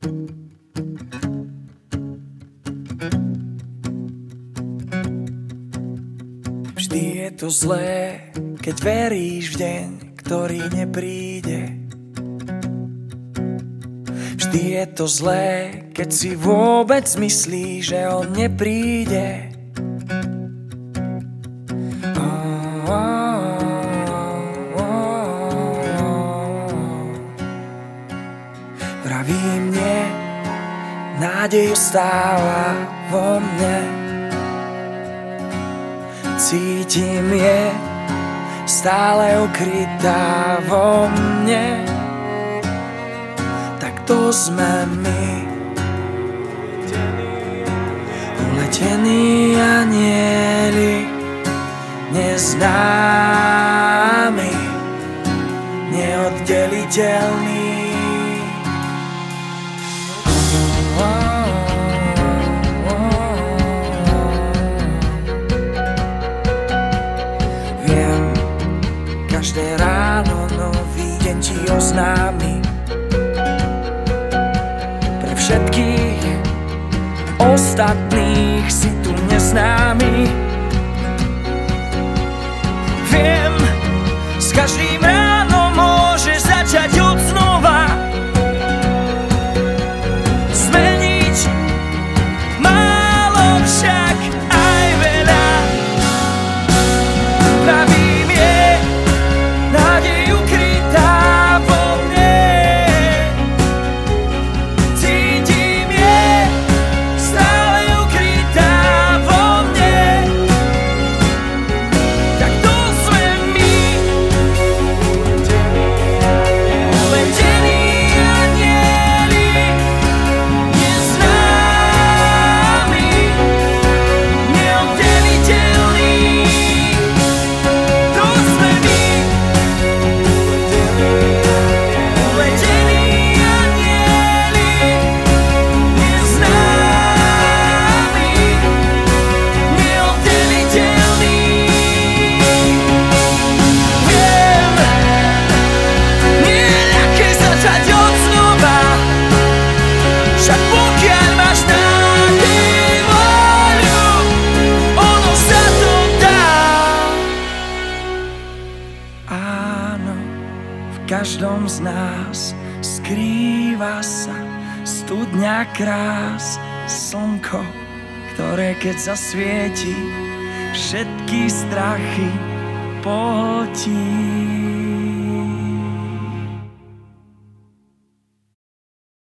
Vždy je to zlé, keď veríš v deň, ktorý nepríde. Vždy je to zlé, keď si vôbec myslíš, že on nepríde. Vraví mne, nádej ostáva vo mne. Cítim je stále ukrytá vo mne. Tak to sme my, uletení anjeli, neznámi, neoddeliteľní. Každé ráno nový deň ti oznámi. Pre všetkých ostatných si tu neznámy. Viem, s každým ránom môžeš začať od znova. Zmeniť málo, však aj veľa. Pravím je nádej ukrytá vo mne. Cítim je stále ukrytá vo mne. Tak to sme my, uletení anjeli, neznámi, neoddeliteľní. To sme my, uletení anjeli, neznámi, neoddeliteľní. Viem, nie je ľahké začať od znova, však pokiaľ máš nádej, voľu, ono sa to dá. Áno, v každom z nás skrýva sa studňa krás, slnko, ktoré keď zasvieti, všetky strachy pohltí.